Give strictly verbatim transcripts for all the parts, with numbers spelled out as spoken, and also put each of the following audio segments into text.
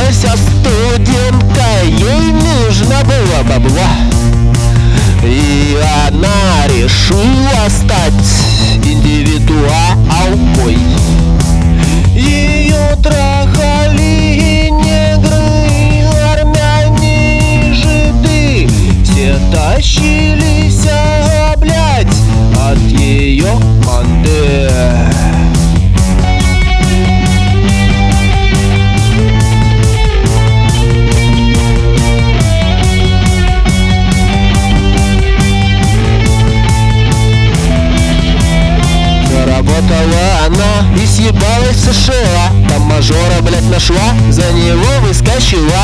Училась студенткой, ей нужно было бабло, и она решила стать индивидуалкой. Ее трахали негры, армяне и жиды, все тащились, а, блядь, от ее манды. Заработала она и съебалась в США. Там мажора, блядь, нашла, за него выскочила.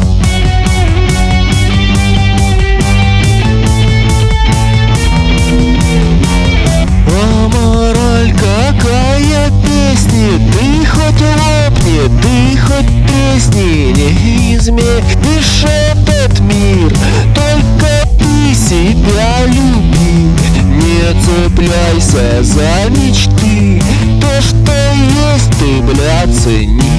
А мораль какая песни? Ты хоть лопни, ты хоть тресни, не изменишь этот мир, только ты себя люби. Не цепляйся за мечты, то, что есть, ты, блядь, цени.